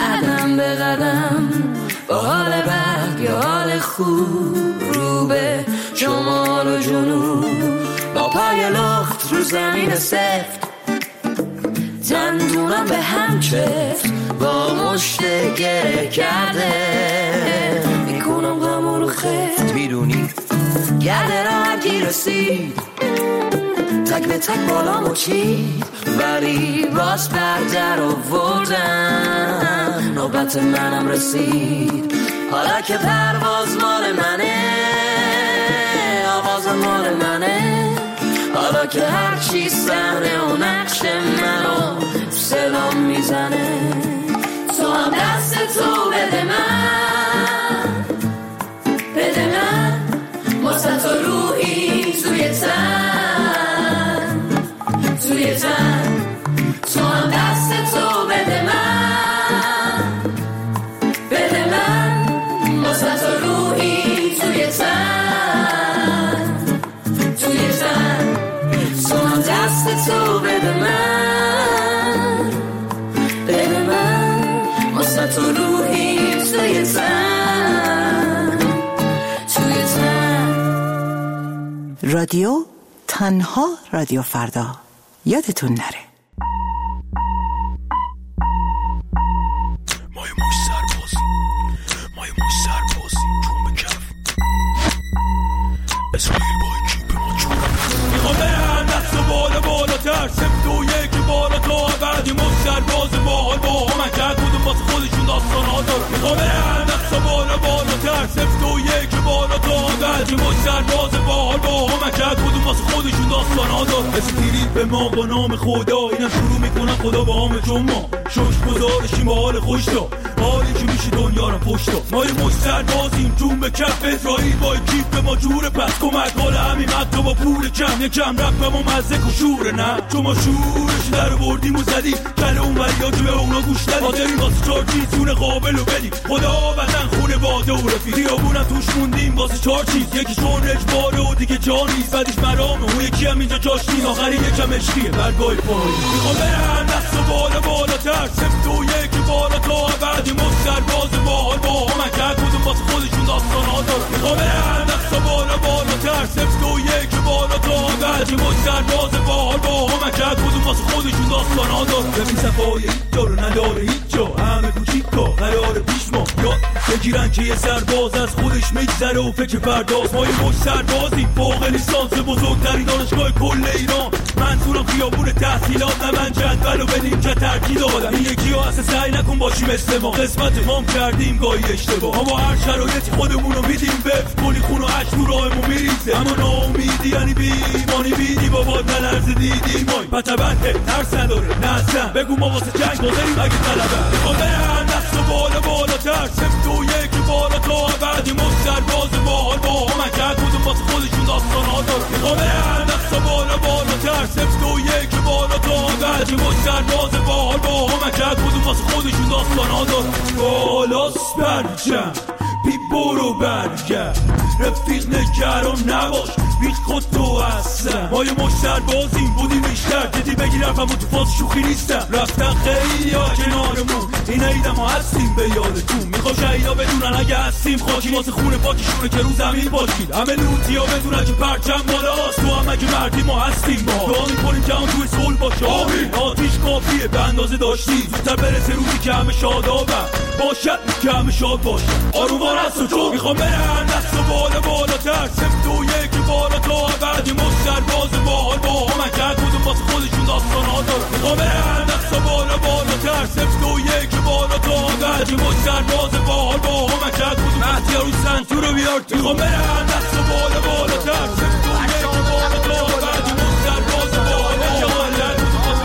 قدم به قدم با حال بد یا حال خوب رو به شمال و جنوب با پای لخت رو زمین سفت دندونم به هم چفت با مشت گره کرده میکنم غم رو خفت میدونی گرده را هرکی رسید تک به تک بالامو چید ولی باز بردر آوردم نوبت منم رسید حالا که پرواز مال منه آواز مال منه حالا که هرچی صحنه و نقش منو سلام میزنه تو هم دست تو بده من بده من واسه تو روحی توی تن توی تن تو هم دست تو بده من بده من واسه تو روحی توی تن توی تن تو هم دست تو بده من بده من واسه تو روحی توی تن توی تن. رادیو تنها رادیو فردا یادتون نره. اسرائیل با جیب ما چون میخوام برن دست و بالا سفت و یکی بالا تا بعدی مسترباز باحال با هم کرد کدوم واسه خودشون داستان ها دارن میخوام برن دست و بالا سفت و یکی بالا تا بعدی مسترباز باحال با هم کرد کدوم واسه خودشون داستان ها دارن اسکریت به ما با نام خدا اینم شروع میکنن خدا با همه چون ما شوش گذارشیم با حال خوش دا حالی که میشه دنیا رو پشت دا ما یه مستربازیم جون به کف اسرائیل با جیب به ما جوره پس کمک حال همین مد با پول کم یکم رفت به ما مزه کشوره نه چون ما شورش در بردیم و زدیم کل اون وریا که به اونا گوش دادیم حاضرین واسه 4 چیز جون قابل رو بدیم خدا وطن خونه باده و رفیق خیابونم توش موندیم واسه 4 چیز یکی چون اجباره و دیگه جا نیست بعدش مرامه اون یکی هم اینجا جاش نیست آخری یکم عشقیه برگاه پای میخوام برن دست و بالاتر سفت و یکی بالا تا بعدی مسترباز باحال با هم کرد کدوم واسه خودشون داستان ها دارن میخوام برن دست و بالاتر سفت و یکی بالا تا بعدی مسترباز باحال با هم کرد کدوم واسه خودشون داستان ها دارن ببین صفای هیچ جا رو نداره هیچ جا همه کوچیکا قرار پیش ما یاد بگیرن که یه سرباز از خودش میگذره و فکر پرداز ما یه مش سربازیم فوق لیسانس بزرگترین دانشگاه کل ایران منظورم خیابون تحصیلات نه من جدولو بدیم که ترکیب دادم این یکی ها اصلا سعی نکن باشیم استما قسمت مام کردیم گاهی اشتباه اما هر شرایطی خودمونو میدیم بف کنی خون و عشق رو راهمون میریزه اما ناامیدی یعنی بیمانی بیدی بابا نلرز دیدی مای پتبنده ترس نداره نه بگو ما واسه جنگ حاضریم اگه طلبه میخوام برن دست و بالاتر سفت و یکی بالا تا بعدی مسترباز باحال با هم کرد کدوم واسه خودشون داستان ها دارن میخوام برن دست و بالاتر سفت و یکی بالا تا بعدی مسترباز باحال با هم کرد کدوم واسه خودشون داستان ها دارن بالاست برجم بی برو برگرد رفیق نگران نباش هیچ خود تو هستم ما یه مشتربازیم بودیم بیشتر دیدی بگیرم اما تو فاز شوخی نیستم رفتن خیلی ها کنارمون این عیدم ها هستیم به یادتون میخوام شهیدا بدونن اگه هستیم خاکی واسه خونه پاکشونه که رو زمین باشید همه لوتی ها بدونن که پرچم بالاست تو هم اگه مردی ما هستیم ما دعا میکنیم که هم توی صلح باشه آمین آتیش کافیه به اندازه داشتیم زودتر برسه روزی که همه شادابن باشد که همه شاد باشه آرومان هست و چون میخوام برن دست و بالاتر سفت و یکی بالا تا بعدی مسترباز باحال با هم کرد کدوم واسه خودشون داستان ها دارن میخوام برن دست و بالاتر سفت و یکی بالا تا بعدی مسترباز باحال با هم کرد کدوم مهدی رو سنتو رو بیار تو میخوام برن دست و بالاتر سفت و یکی بالا تا بعدی مسترباز باحال با هم کرد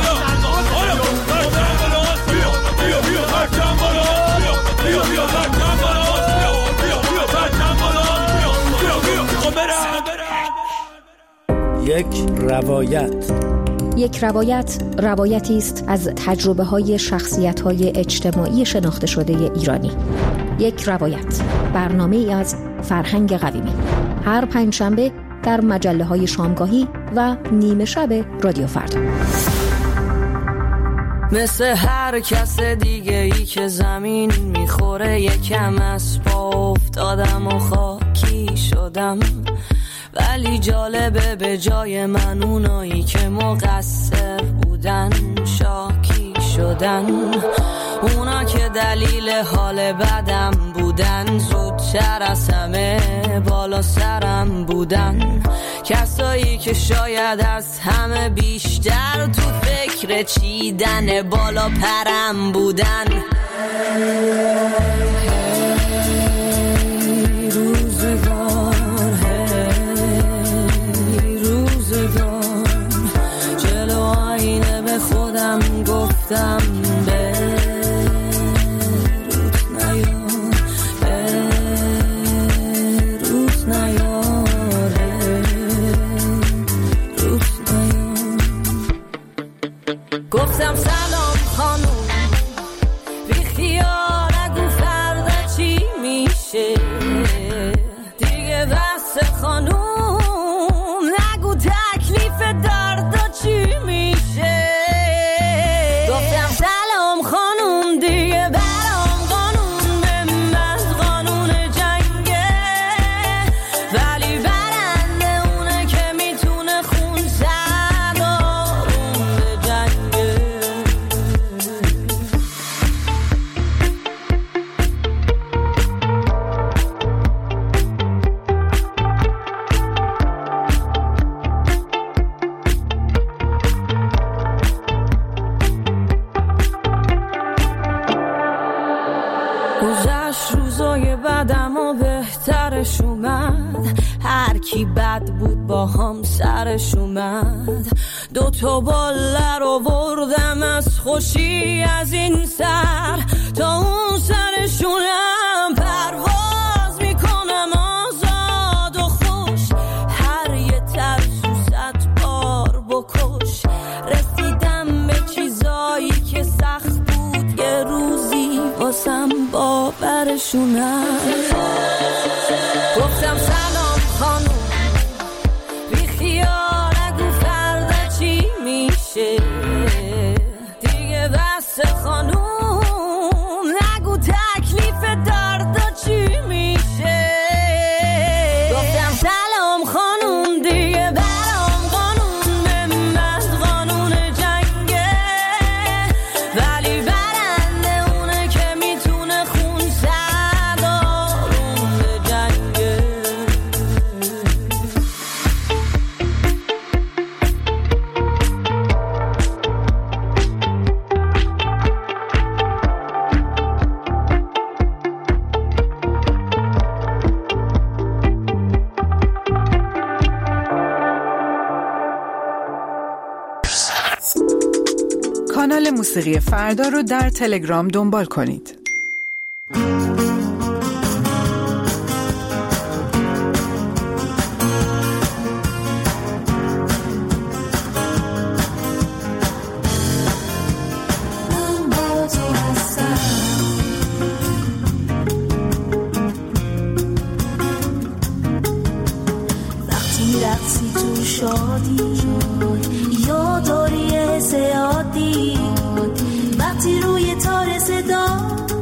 یک روایت روایتی است از تجربه‌های شخصیت‌های اجتماعی شناخته شده ایرانی. یک روایت برنامه‌ای از فرهنگ قویمی هر پنجشنبه در مجله‌های شامگاهی و نیمه شب رادیو فردا. مثل هر کس دیگه ای که زمین میخوره یکم از پا افتادم و خاکی شدم، ولی جالبه به جای من اونایی که مقصر بودن شاکی شدن. اونا که دلیل حال بدم بودن زودتر از همه بالا سرم بودن. کسایی که شاید از همه بیشتر تو فکر چیدن بالا پرم بودن. روزگار جلو آینه به خودم گفتم گفتم سلام خانوم، بی خیال نگو فردا چی میشه دیگه، بس خانوم نگو تکلیف دردا چی میشه. گفتم سلام خانوم دیگه برام قانون به من قانون جنگه، ولی برنده اونه که میتونه خون گذشت روزای بعدم و بهترش اومد، هر کی بد بود با هم سرش اومد. 2 باله رو بردم از خوشی از این سر تا اون سرشونم پرواز میکنم آزاد و خوش، هر یه ترسو 100 بار بکش. رسیدم به چیزایی که سخت بود یه روزی واسم باورشونم. گفتم سلام خانوم، بی خیال نگو فردا چی میشه دیگه، بس خانوم نگو تکلیف دردا چی میشه. گفتم سلام خانوم دیگه برام قانون به من قانون جنگه، ولی برنده اونه که میتونه خون سدارون به جنگه. کانال موسیقی فردا رو در تلگرام دنبال کنید. وقتی رقصی تو شادی یاداری زیادی، وقتی روی تار صدا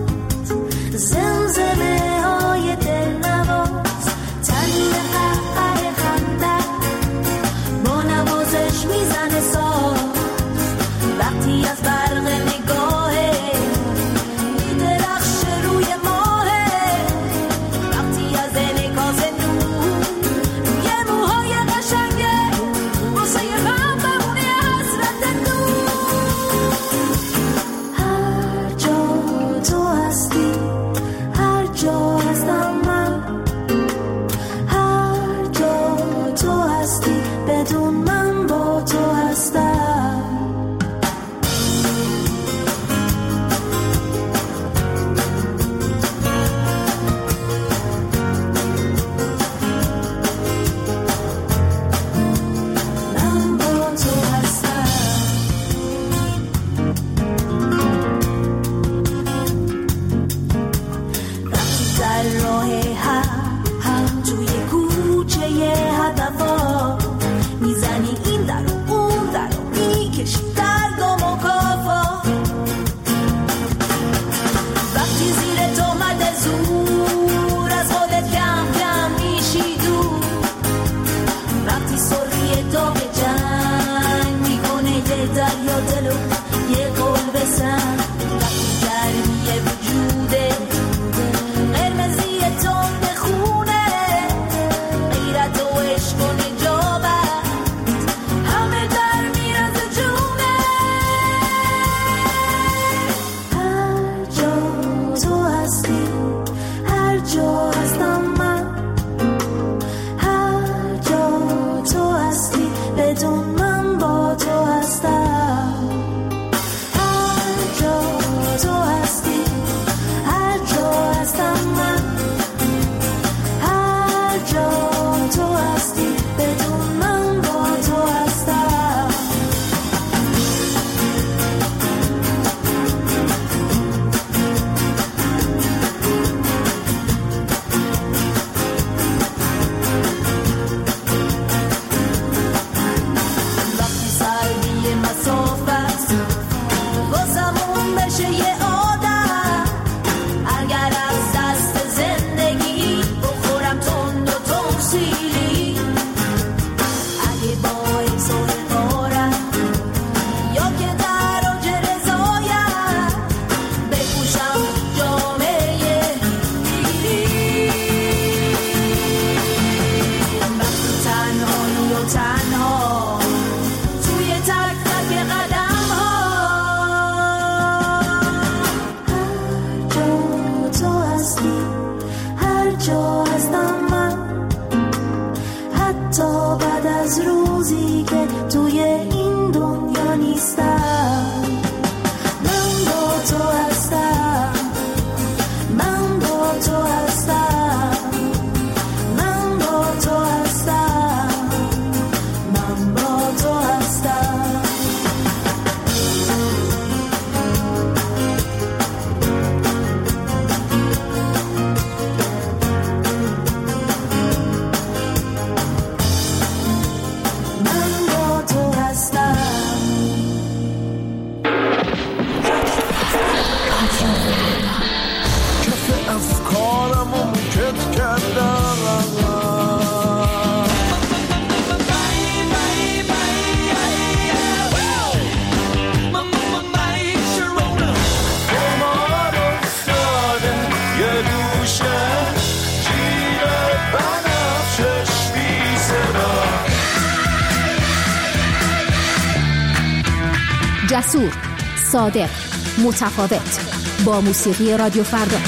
جسور، صادق، متفاوت، با موسیقی رادیو فردا.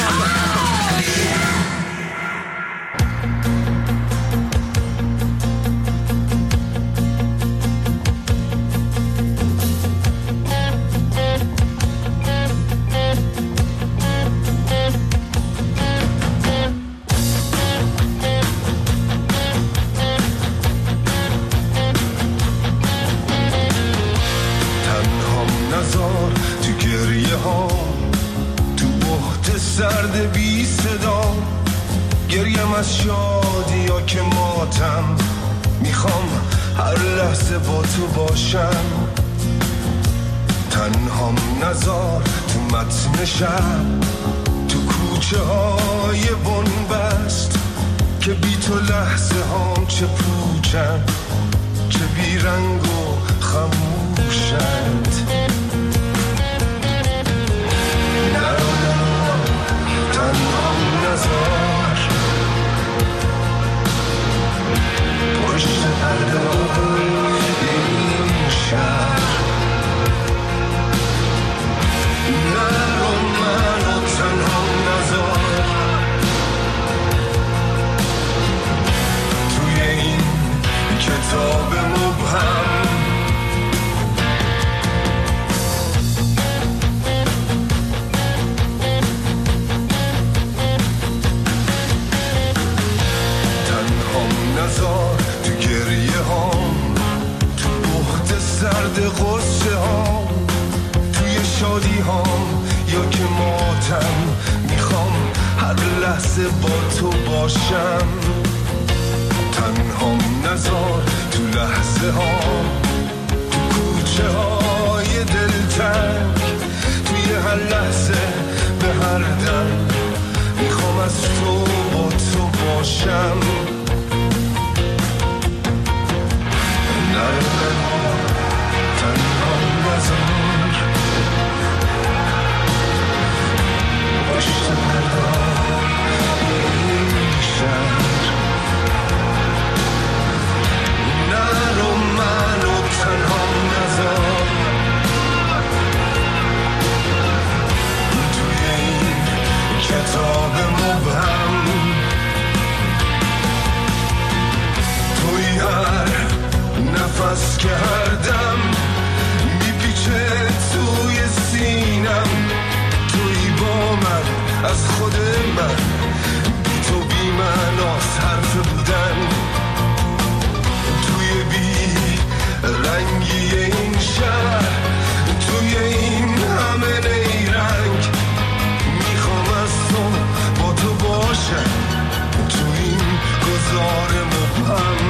سرد بی صدا گریم از شادی یا که ماتم، میخوام هر لحظه با تو باشم. تنهام نزار تو متن شب، تو کوچه های بنبست، که بی تو لحظه هام چه پوچن، چه بی رنگ و خموشند. تنهام نزار پشت پرده‌های این شهر، نرو منو تنهام نزار توی این کتاب مبهم. نزار تو گریه هام، تو بخت سرد غصه هام، توی شادی هام یا که ماتم، میخوام هر لحظه با تو باشم. تنهام نزار تو لحظه هام، تو کوچه های دلتنگ، توی هر لحظه به هر دم، میخوام از تو با تو باشم. تنهام نزار پشت پرده‌های این شهر، نرو منو تنهام نزار توی این کتاب مبهم. توی هر نفس که هر دم میپیچه توی سینم، توی با من از خود من، بی تو بی معناست حرف بودن، توی بی رنگی این شهر، توی این همه نیرنگ، میخوام از تو با تو باشم تو این گذار مبهم.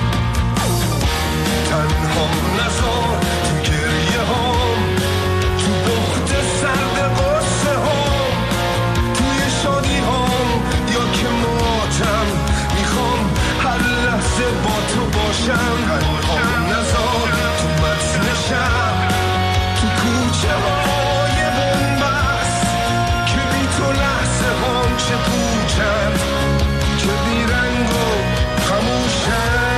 تنهام نزار تو گریه هام، تو بخت سرد غصه هام، توی شادی هام یا که ماتم، میخوام هر لحظه با تو باشم. تنهام نزار تو متن شب، تو کوچه های بنبست، که بی تو لحظه هام چه پوچند، که بی رنگ و خموشند.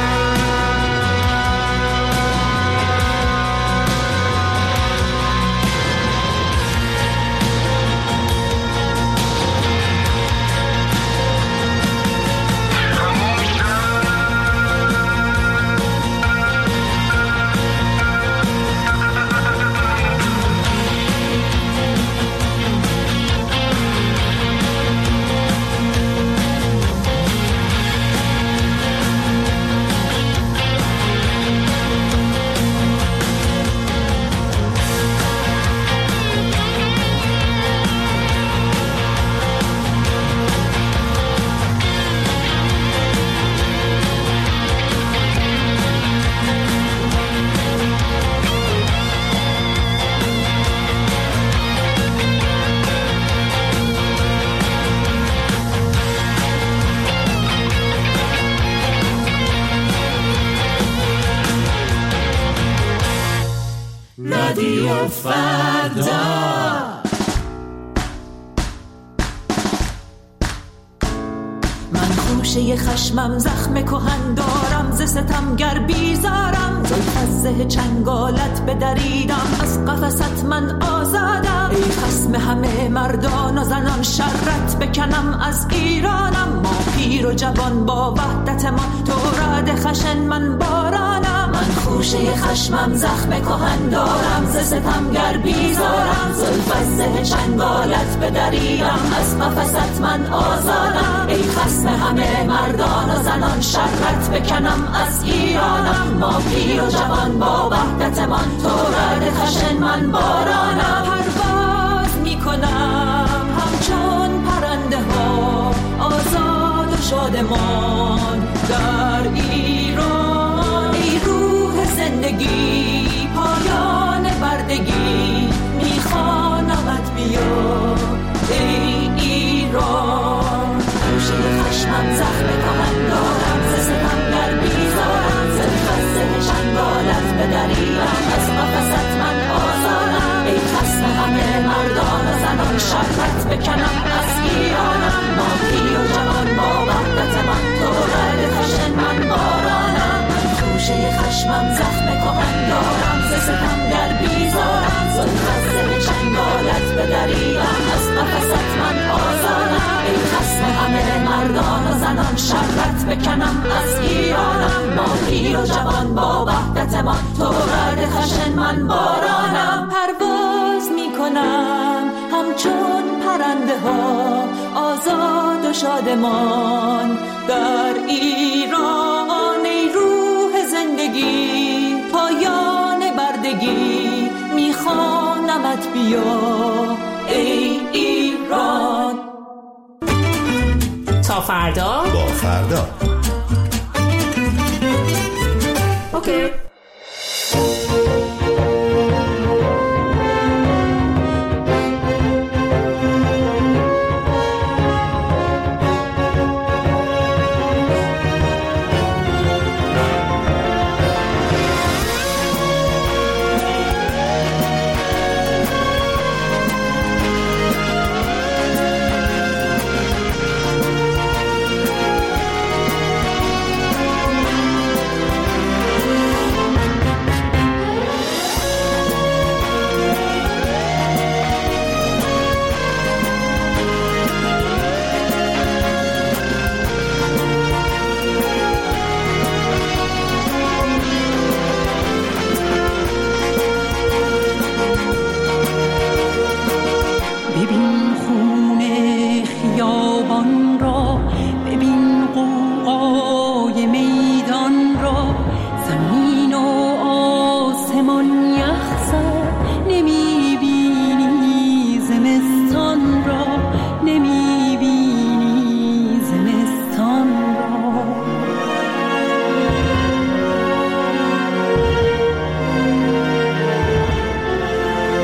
رادیو فردا. من خوشه خشمم زخم کهن دارم، ز ستمگر بیزارم. زلف از زه چنگالت بدریدم، از قفست من آزادم. ای خصم همه مردان و زنان، شرت بکنم از ایرانم. ما پیر و جوان با وحدت ما، تو رعد خشن من بارانم. من خوشه خشمم زخم کهن دارم، ز ستمگر بیزارم. زلف از زه چنگالت بدریدم، از قفست من آزادم. ای خصم همه مردان و زنان، شرت بکنم از ایرانم. ما پیر و جوان با وحدت من، تو رعد خشن من بارانم. پرواز میکنم همچون پرنده ها، آزاد و شادمان در ایران. ای روح زندگی، پایان بردگی، میخوانمت بیا ای ایران. خوشه خشمم زخم کهن دارم، ز ستمگر بیزارم. زلف از زه چنگالت بدریدم، از قفست من آزادم. ای خصم همه مردان و زنان، شرت بکنم از ایرانم. ما پیر و جوان با وحدت من، تو رعد خشن من بارانم. من خوشه خشمم زخم کهن دارم، ز ستمگر بیزارم. زلف از زه چنگالت بدریدم، از قفست من آزادم. ای خصم همه مردان و زنان، شرت بکنم از ایرانم. ما پیر و جوان با وحدت من، تو رعد خشن من بارانم. پرواز میکنم همچون پرنده ها، آزاد و شادمان در ایران. ای روح زندگی، پایان بردگی، میخوانمت بیا ای ایران. تا فردا با فردا. اوکی.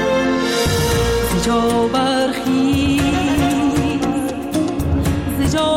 زجا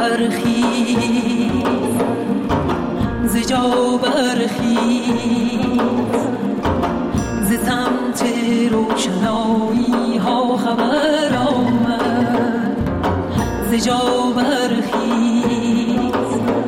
برخیز ز جا برخیز ز سمت روشنایی ها خبر آمد ز جا برخیز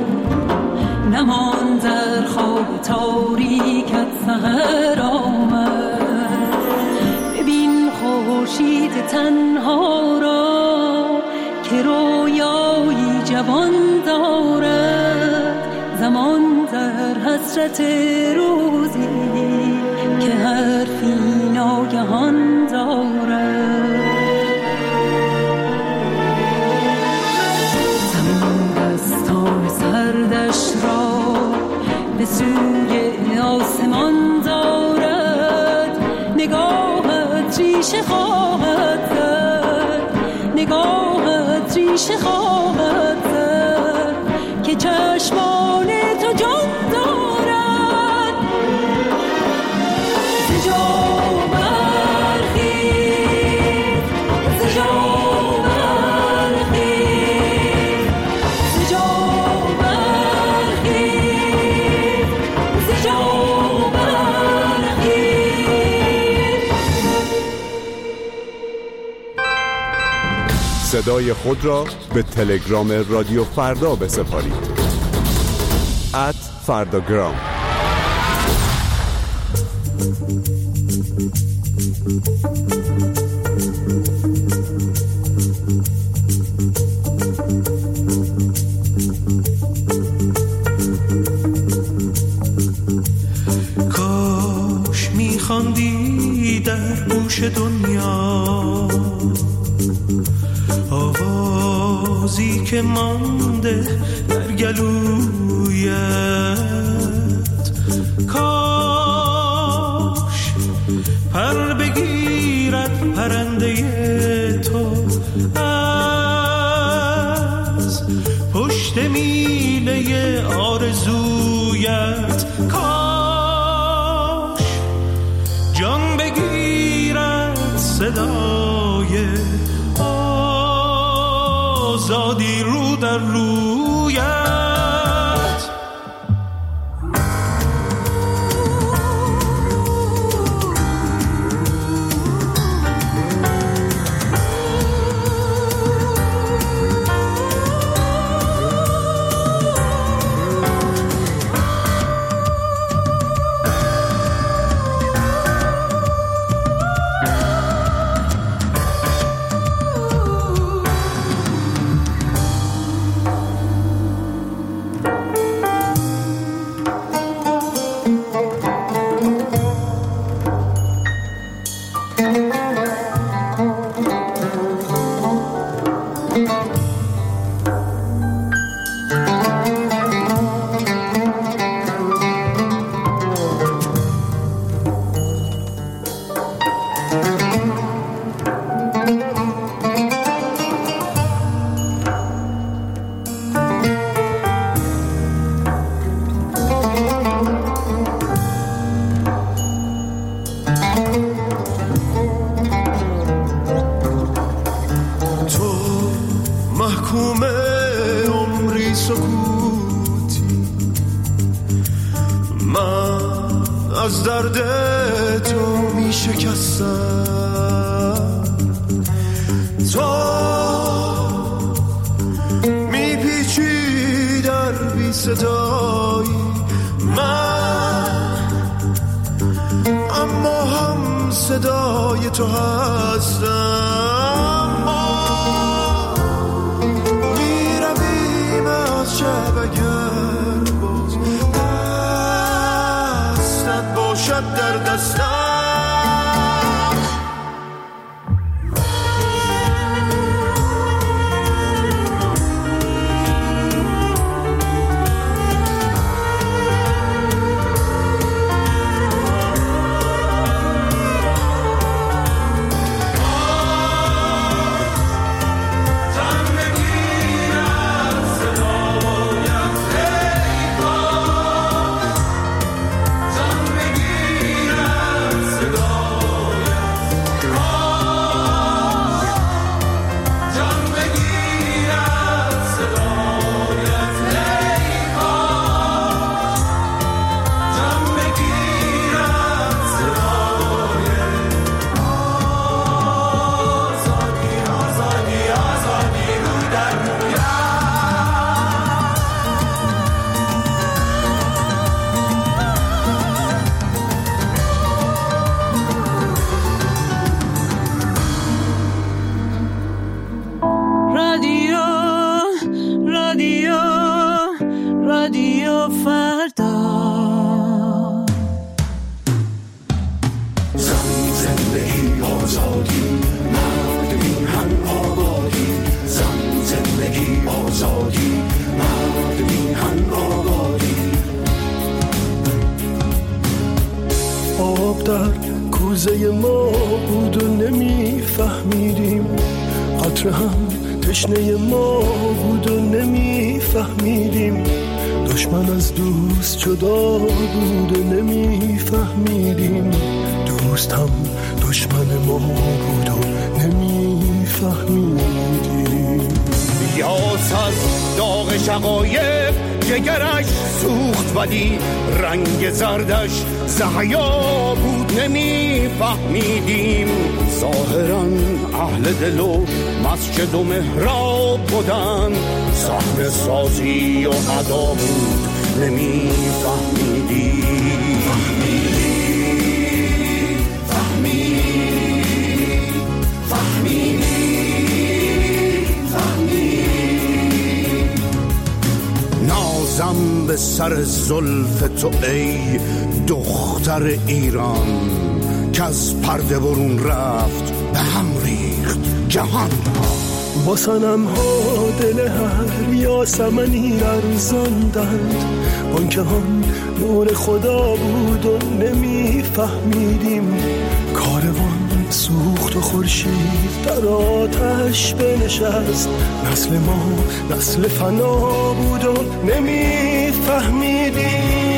نمان در خواب تاریکت سحر آمد ببین خورشید تنها را که رویایی جوان دارد زمان در حسرت روزی که حرفی ناگهان دارد زمین دستان سردش را به سوی آسمان دارد نگاهت ریشه خواهد زد نگاهت ریشه خواهد زد که چشمان تو جان دارد ز جا برخیز ز جا برخیز ز جا برخیز ز جا برخیز صدای خود را به تلگرام رادیو فردا بسپارید @فرداگرام. کاش میخواندی در گوش دنیا آوازی که مانده در گلویت کاش پر بگیرد پرنده تو از پشت میله آرزویت کاش جان بگیرد صدای آزادی رو در رویت از درد تو می شکستم تو می پیچی در بی صدایی من اما هم صدای تو هستم ما می رویم از شب اگر باز دستت باشد در دستم چشم هم تشنه ما بود و نمیفهمیدیم، دشمن از دوست جدا بود و نمیفهمیدیم، دوست هم دشمن ما بود و نمیفهمیدیم. یاس از داغ شقایق جگرش سوخت ولی رنگ زردش زحیا بود نمیفهمیدیم. ظاهراً اهل دل و مسجد و محراب بودن، صحنه سازی و ادا بود نمیفهمیدیم. نازم به سر زلف تو ای دختر ایران، که از پرده برون رفت به هم ریخت جهان را. با صنم ها دل هر یاسمنی ارزاندند، آنکه هم نور خدا بود و نمیفهمیدیم. کاروان سوخت و خورشید در آتش بنشست، نسل ما نسل فنا بود و نمیفهمیدیم.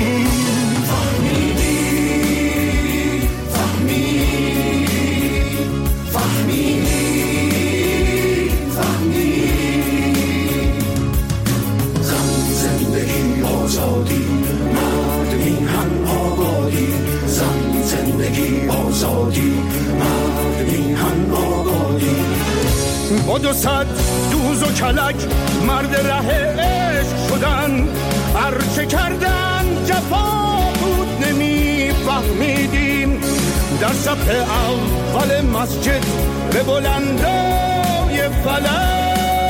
آزادی مرد میهن آبادی، زن زندگی آزادی مرد میهن آبادی. با 200 دوز و کلک مرد ره عشق شدن، هرچه کردن جفا بود نمیفهمیدیم. در صف اول مسجد به بلندای فلک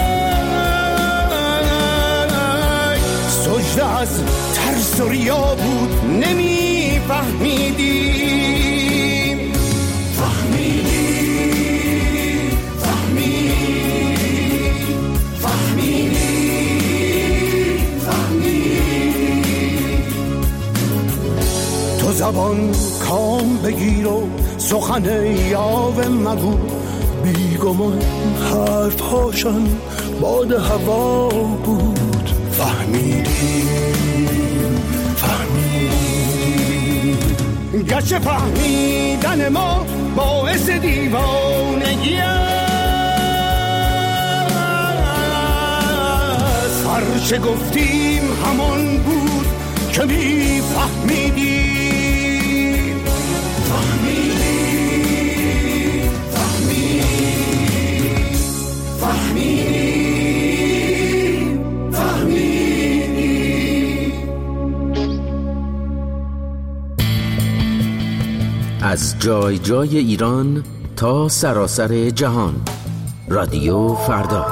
سجده از ترس و ریا بود نمیفهمیدیم. فهمیدیم فهمیدیم فهمیدیم فهمیدیم. تو زبان کام بگیر و سخن یاوه مگو، بیگمان حرف هاشان باد هوا بود. فهمیدیم فهمیدیم. گرچه فهمیدن ما باعث دیوانگی است، هرچه گفتیم همان بود که میفهمیدیم. فهمیدیم فهمیدیم فهمیدیم فهمیدیم. از جای جای ایران تا سراسر جهان، رادیو فردا.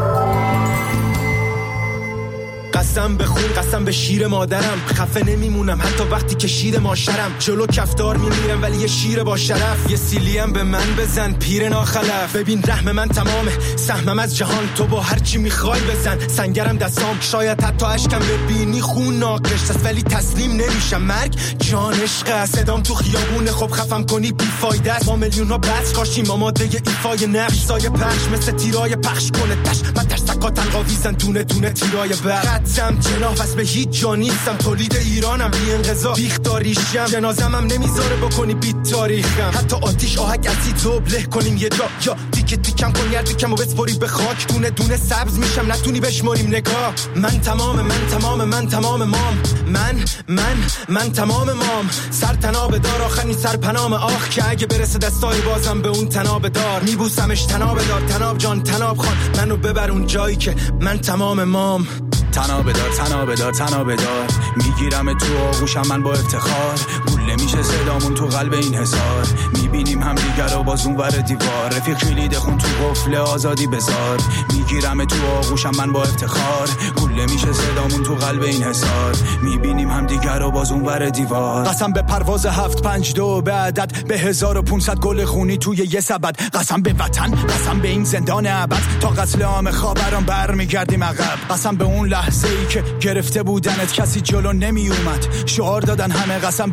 قسم به خون، قسم به شیر مادرم، خفه نمیمونم حتی وقتی که شیر ماشرم. جلو کفتار میمیرم ولی یه شیر با شرف. یه سیلیم به من بزن پیر ناخلف. ببین رحم من تمامه، سهمم از جهان، تو با هر چی میخوای بزن. سنگرم دستام، شاید حتی اشکم ببینی خون ناقش است، ولی تسلیم نمیشم. مرگ جان عشق است، صدام تو خیابونه خب خفم کنی بیفایده است. ما میلیون‌ها بس کاشیم آماده ایفای نقش، سایه پخش مثل تیرای پخش کنه تش. من ترسکاتن قاویزن دونه دونه تیرای برق. جناح پس به هیچ جا نیستم، تولید ایرانم، بی انقضا بیخ داریشم. جنازم هم نمیذاره بکنی بیت تاریخم. حتی آتیش آهک ازی تو بله کنیم یه جا، یا تیکه تیکم کن گردیکم و بسپاری به خاک. دونه دونه سبز میشم نتونی بشماریم نگاه. من تمام من تمام من تمام مام، من تمام مام. سر تناب دار آخرین سر پنام آخ، که اگه برسه دستای بازم به اون تناب دار. میبوسمش تناب دار، تناب جان تناب خان، منو ببر اون جایی که من تمام مام. تناب دار تناب دار تناب دار، میگیرم تو آغوشم من با افتخار. گوله میشه صدامون تو قلب این حصار، میبینیم هم دیگر رو باز اون ور دیوار. رفیق کلید خون تو قفل آزادی بذار، میگیرم تو آغوشم من با افتخار. گوله میشه صدامون تو قلب این حصار، میبینیم هم دیگر رو باز اون ور دیوار. قسم به پرواز 752 به عدد، به 1500 گل خونی توی یه سبد. قسم به وطن، قسم به این زندان ابد، تا قتل عام خاوران برمیگردیم عقب. قسم به اون لحظه ای که گرفته بودنت کسی جلو نمی اومد، شعار دادن همه. قسم به اون تیر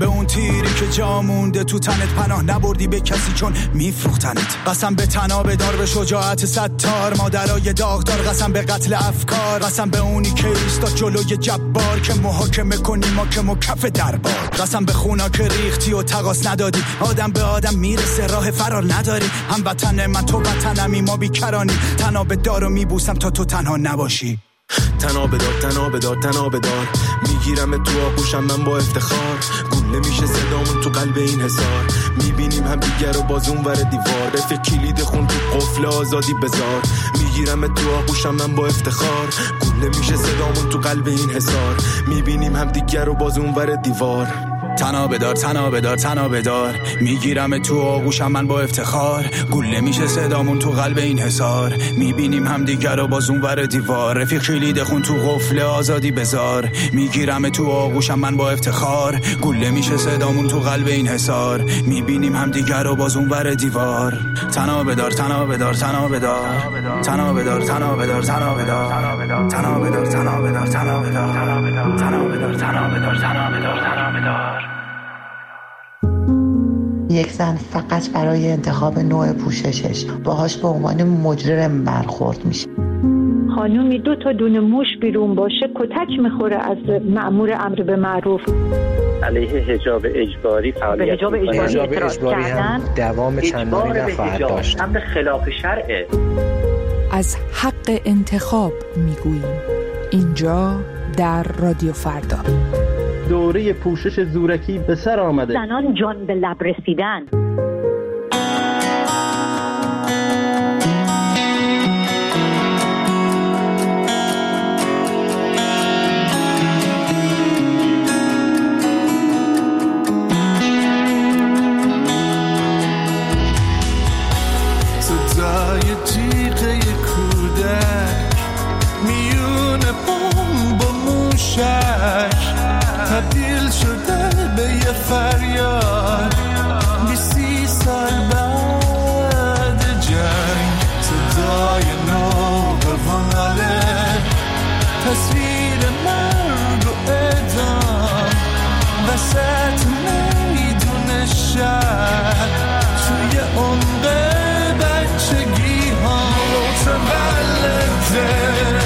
میری که جا مونده تو تنت، پناه نبردی به کسی چون میفروختنت. قسم به تنابه دار، به شجاعت ستار، مادرای داغدار، قسم به قتل افکار، قسم به اونی که ایستاد جلوی جبار که محاکمه کنی ما که مکف دربار، قسم به خونا که ریختی و تقاس ندادی. آدم به آدم میرسه، راه فرار نداری. هموطن من تو وطنمی، ما بیکرانی. تنابه دار و میبوسم تا تو تنها نباشی. تنابه دار تنابه دار تنابه دار، میگیرم تو آغوشم من با افتخار. گله میشه صدامون تو قلب این حصار، میبینیم هم دیگر رو باز اون ور دیوار. رفیق کلید خون تو قفل آزادی بذار، میگیرم تو آغوشم من با افتخار. گله میشه صدامون تو قلب این حصار، میبینیم هم دیگر رو باز اون ور دیوار. تنابه دار تنابه دار تنابه دار، میگیرم تو آغوشم من با افتخار. گله میشه صدامون تو قلب این حصار، میبینیم هم دیگر رو باز اون ور دیوار. رفیق کلید خون تو قفل آزادی بذار، میگیرم تو آغوشم من با افتخار. گله میشه صدامون تو قلب این حصار، میبینیم هم دیگر رو باز اون ور دیوار. تنابه دار تنابه دار تنابه دار، تنابه دار تنابه دار تنابه دار، تنابه دار تنابه دار تنابه دار، تنابه دار تنابه دار تنابه دار تنابه دار. یک زن فقط برای انتخاب نوع پوششش باهاش به عنوان مجرم برخورد میشه. خانومی 2 تا دونه موش بیرون باشه کتک میخوره از مأمور امر به معروف. علیه حجاب اجباری فعالیت حجاب اجباری هم دوام چندانی نخواهد داشت. امر خلاف شرعه. از حق انتخاب میگوییم اینجا در رادیو فردا. دوره پوشش زورکی به سر آمده. زنان جان به لب رسیدن. صدای تیغه کودک میون بمب و موشک تبدیل شده به یه فریاد 20 سال بعد جنگ. صدای ناقوانه تصویر مرگ و اعدام وسط میدون شهر توی عمق بچگی ها متولده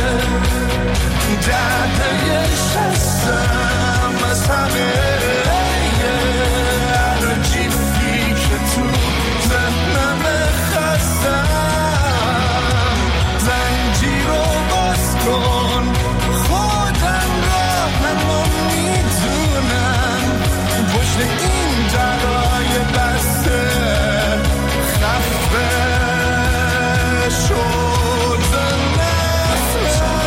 دهه 60 از همه عجیبی که تو ذهنم خستم. زنجیر رو باز کن خودم راهمو میدونم، پشت این درای بسته خفه شده نفرم.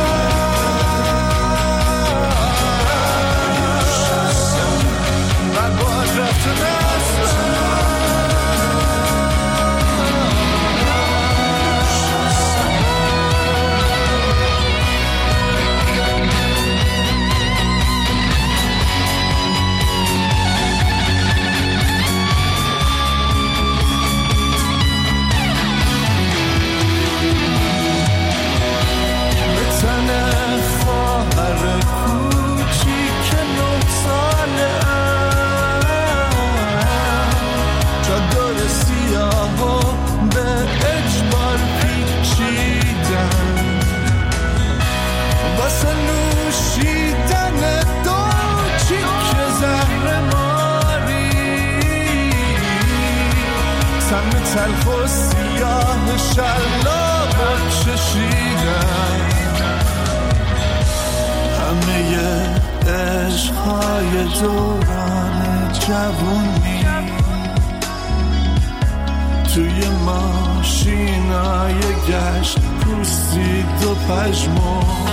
من باید رفت نفرم. تن خواهر کوچیک 9 ساله چادر سیاهو به اجبار پیچیدن واسه نوشیدن 2 چیک زهر ماری. سم تلخ و سیاه شلاق چشیدن. همه عشقهای دوران جوونی توی ماشینای گشت پوستید و پژمرد.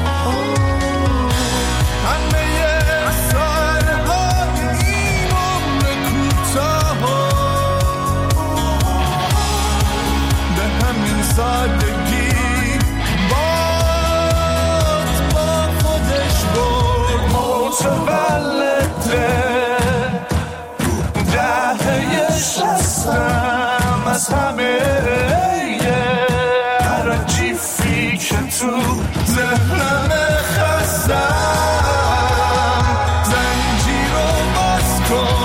همه سالهای این عمر کوتاه به همین سادگی متولده دهه 60 از همه عجیبی که تو ذهنم خستم. زنجیر رو باز کن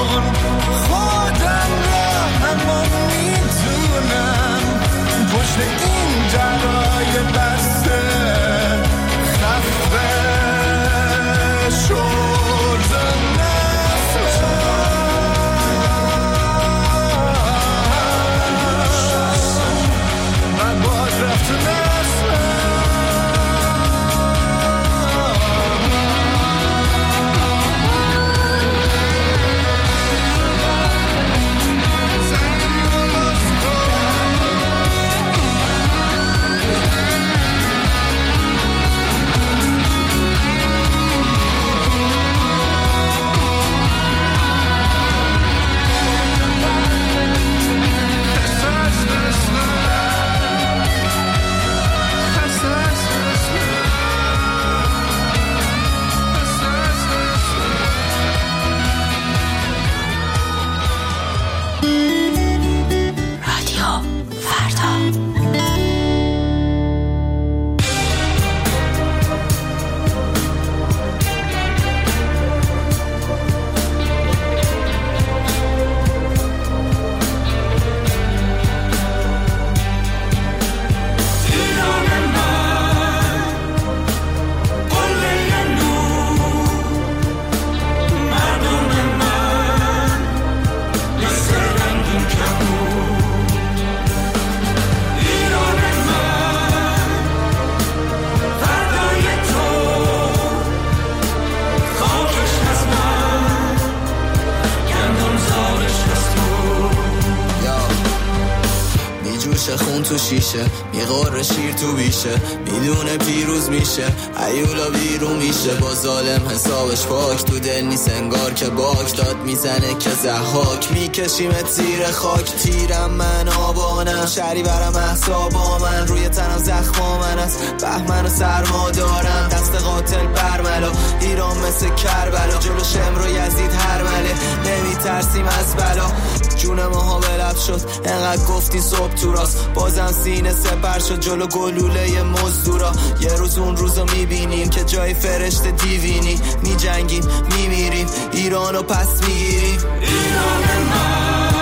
جوش خون تو شیشه، میغور شیر تو بیشه، میدونه پیروز میشه، ایولا بیرون میشه، با ظالم حسابش پاک، تو دل نیست انگار که باک داد میزنه که زحاک، میکشیمت زیر خاک، تیرم من آبانم، شری برم احسابا من، روی تنم زخما من است، بهمن و سرما دارم، دست قاتل برملا، ایران مثل کربلا، جلو شمر و یزید هر مله، نمیترسیم از بلا، جون ماها بلب شد، انقدر گفتی صبح تو راست، بازم سینه سپر شد جلو گلوله مزدورا، یه روز اون روزو میبینیم که جای فرشته دیوینی، میجنگیم میمیریم، ایرانو پس میگیریم، ایران من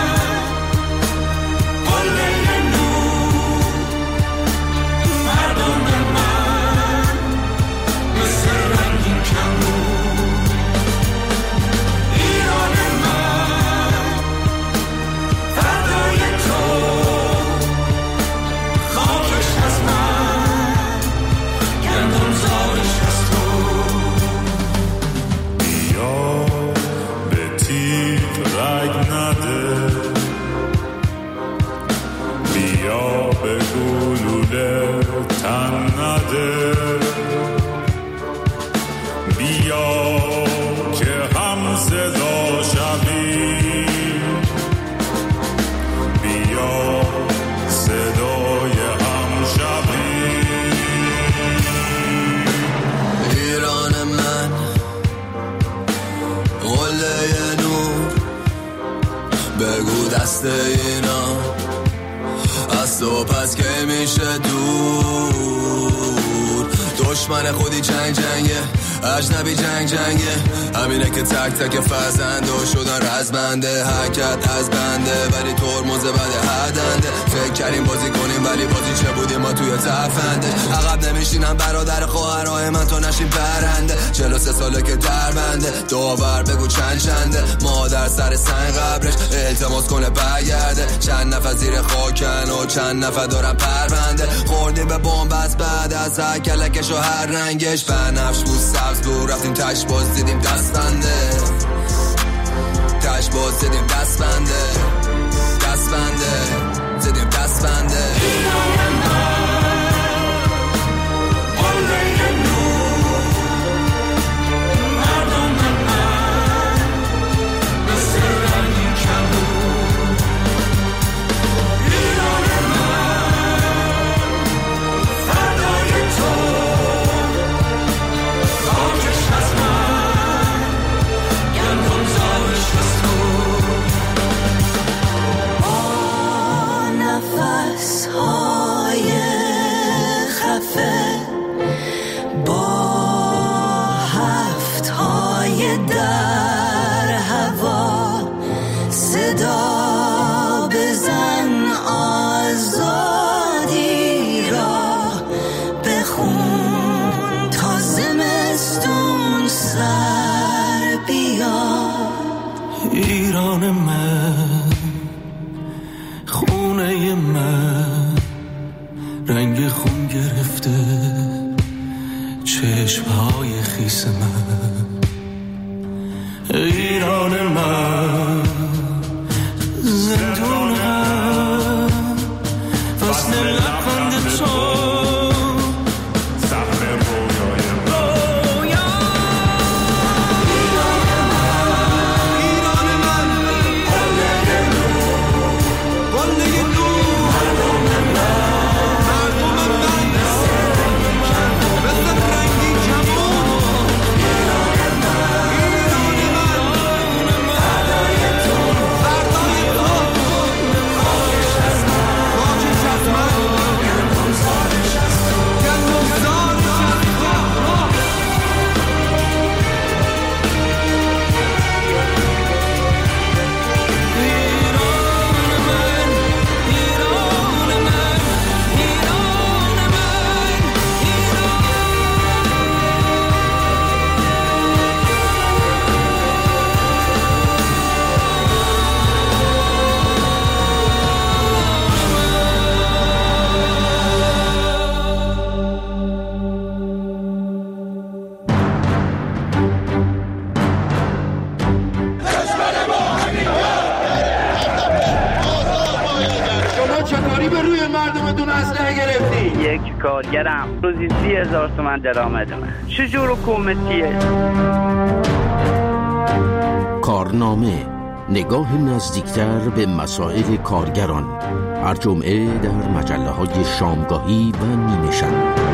قله نور، مردم من مثل رنگین کمون، ایران من فردای تو، خاکش از من، گندم زارش از تو، بیا به تیغ رگ نده، بیا به گلوله تن نده، بیا که هم صدا شویم، بیا صدای هم شویم، ایران من قله نور، بگو دست اینا از تو پس که میشه دور، دشمن خودی جنگ جنگه، اجنبی جنگ جنگه، همینه که تک تک فرزنده شدن رزمنده، حرکت از بنده ولی ترمز بده هدنده، فکر کردیم بازی کنیم ولی بازی چه بودیم ما توی تفنده، عقب نمیشینم برادر خواهرای من تو نشین برنده، 43 ساله که در بنده، داور بگو چند چنده، مادر سر سنگ قبرش التماس کنه برگرده، چند نفر زیر خاکن و چند نفر دارن پرونده، خوردیم به بنبست بعد از هر کلکش و هر رنگش، بنفش بود سبز بود رفتیم تش باز دیدیم دست بنده، تش باز دیدیم دست بنده، دست بنده دیدیم دست بنده، ایران من قله نور، مردم من مثل رنگین کمون، ایران من فردای تو، خاکش از من، گندم زارش از تو، با نفس‌های خفه، با هفت‌های در هوا، صدا بزن آزادی را بخون تا زمستون سر بیاد، ایران من خونه من رنگ خون گرفته، چشمهای خیس من، ایران من زندون غم، فصل لبخند تو، داری به روی مردمتون اسلحه گرفتی؟ یک کارگرم روزی 30,000 تومان درآمد من. چجور حکومتیه؟ کارنامه، نگاه نزدیکتر به مسائل کارگران، هر جمعه در مجله‌های شامگاهی و نیمه شب.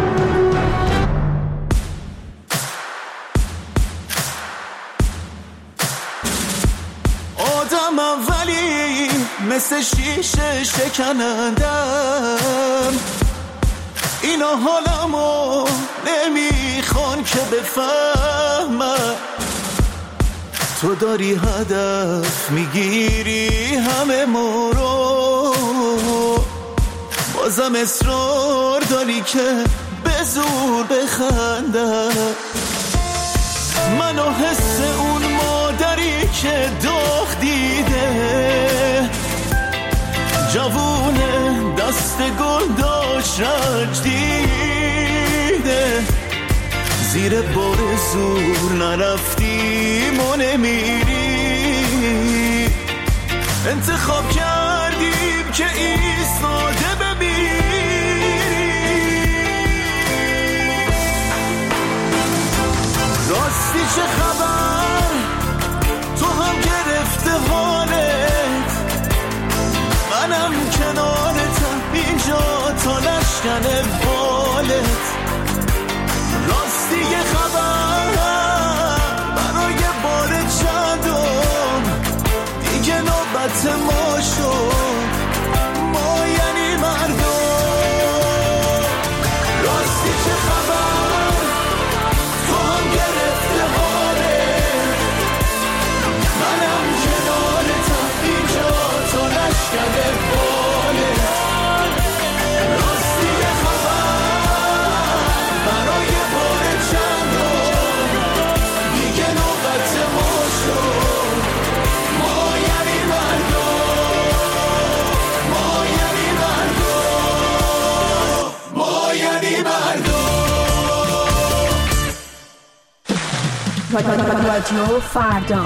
آدمم ولی مثل شیشه شکنندم، اینا حالمو نمیخوان که بفهمم. تو داری هدف میگیری همه ما رو، بازم اصرار داری که به زور بخندم. منو حس اون مادری که داغ دیده، جوونه دست گل داشت رنج دیده، زیر بار زور نرفتیم و نمیری، انتخاب کردیم که ایستاده بمیری. راستی چه خبر؟ تو هم گرفته حالت، منم کنارتم اینجا تا نشکن بالت. راستی یه خبر برای بار چندم، دیگه نوبت ما شد، ما یعنی مردم. راستی چه خبر؟ تو هم گرفته حالت، منم کنارتم اینجا تا نشکن بالت. راستی یه خبر برای بار چندم، دیگه نوبت ما شد، ما یعنی مردم، ما یعنی مردم، ما یعنی مردم. رادیو فردا.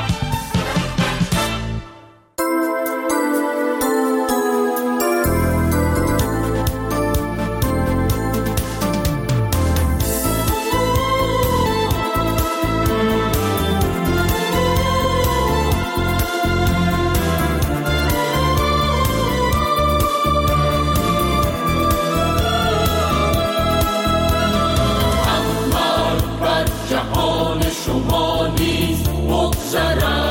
جهان شما نیست بگذرد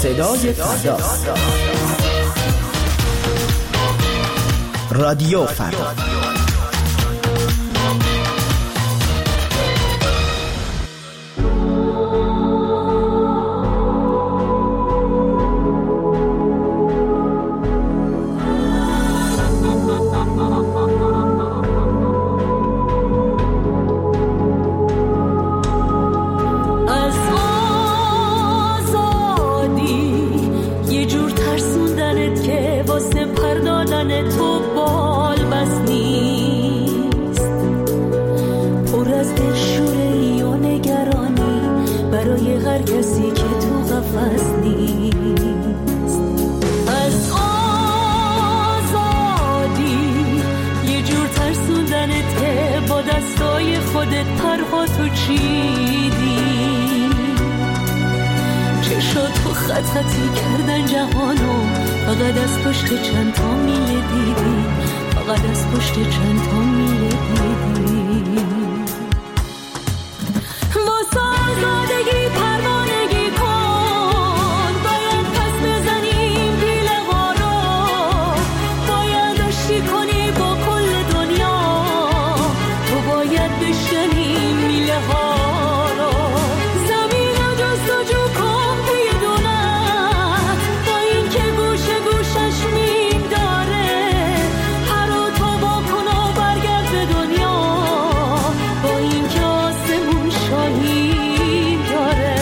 صدای فردا. رادیو فردا. خطی کردن جهانو، فقط از پشت چند تا میله دیدی، فقط از پشت چند تا میله دیدی. واسه آزادگی پروانگی کن، باید پس بزنیم پیله ها رو، باید آشتی کنی با کل دنیا، تو باید بشکنی میله ها رو. زمین رو جستجو کن توی دولت، با این که گوشه گوشش مین داره، پر و تابا کن و برگرد به دنیا، با این که آسمون شاهین داره.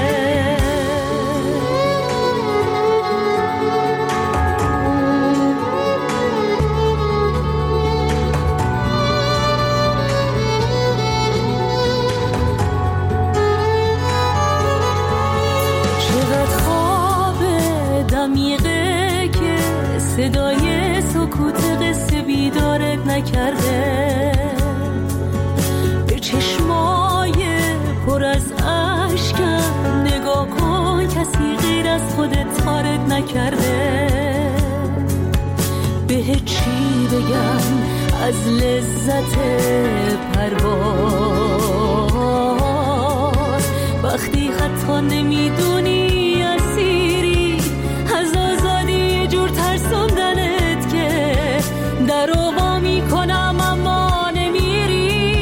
چقدر خواب دمیقه که صدای سکوت قصه بیدارت نکرده، به چشمای پر از اشکم نگاه کن، کسی غیر از خودت تارت نکرده. به چی بگم از لذت پرواز، وقتی حتی نمیدونی اسیری از آزادی، یه جور ترسوندنت که در وا میکنم اما نمیری.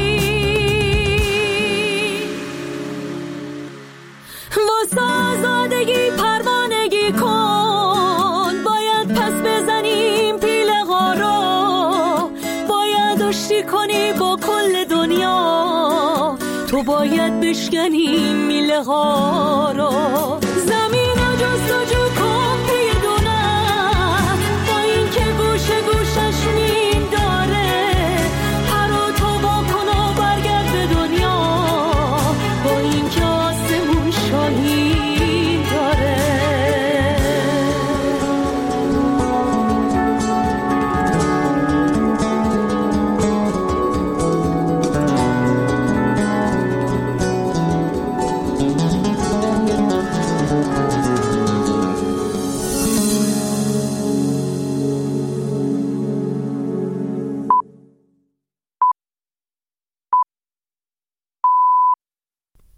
واسه آزادگی پروانگی کن، باید پس بزنیم پیله ها رو، باید آشتی کنی با کل دنیا، تو باید بشکنی میله ها رو. زمین رو جستجو